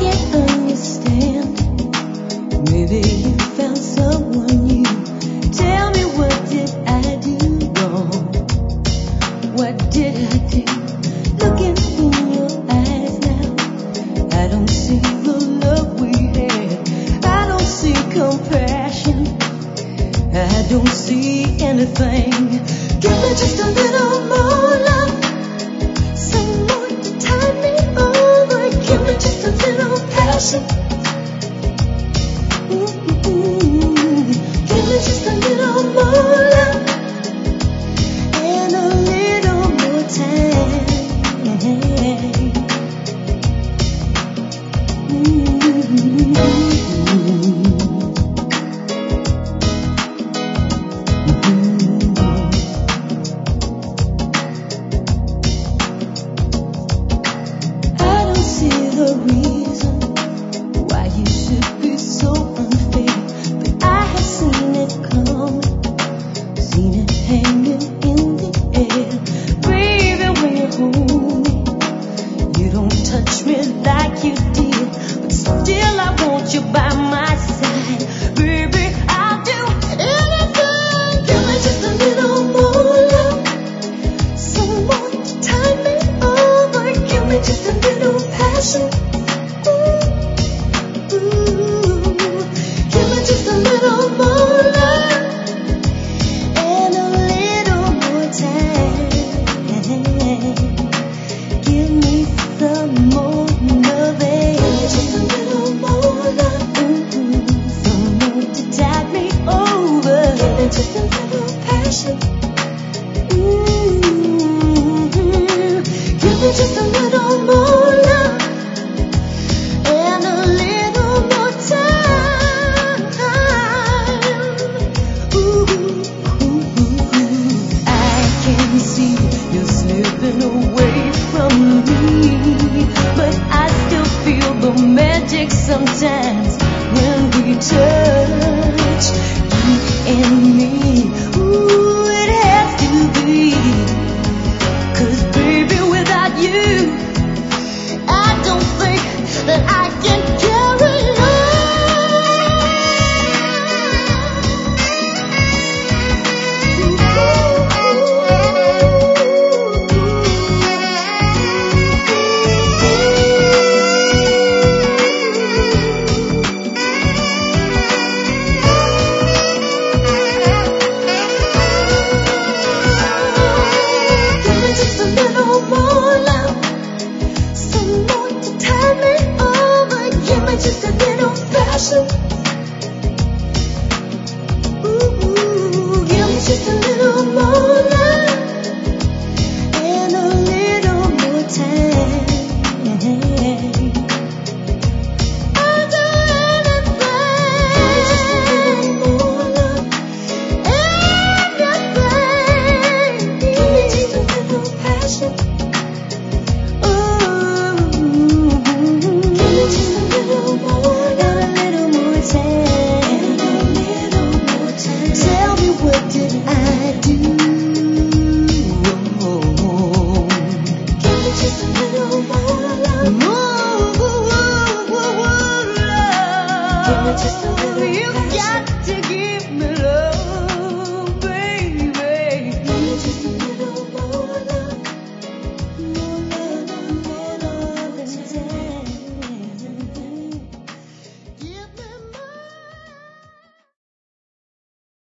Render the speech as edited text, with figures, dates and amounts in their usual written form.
can't understand. Maybe you found someone new. Tell me, what did I do wrong? What did I do? Looking in your eyes now, I don't see the love we had. I don't see compassion. I don't see anything. Give me just a little more love. Someone to tide me over. Give me just a little passion. Give me just a little more love and a little more time. I don't see the reason why you should be so unfair, but I have seen it coming, seen it hanging in the air. Baby, when you hold me, you don't touch me like you did, but still I want you by my side. Baby, I'll do anything. Give me just a little more love. Someone to tide me over. Give me just a little passion. Give me just a little more love and a little more time. Give me some more loving. Give me just a little more love. Someone to tide me over. Give me just a little passion. Give me just a little more love and a little more time. I can see you slipping away from me, but I still feel the magic sometimes when we touch, you and me. Ooh, it has to be, 'cause baby, without you, I don't think that I can carry Give me just a little more love. Someone to tide me over. Give me just a little passion. Give me just a little more love and a little more time. I'll do anything. Give me just a little more love and everything. Give me just a little passion. Give me just a little more and a little more time. Tell me, what did I do wrong? Give me just a little more love. Give me just a little passion. You got to give me love.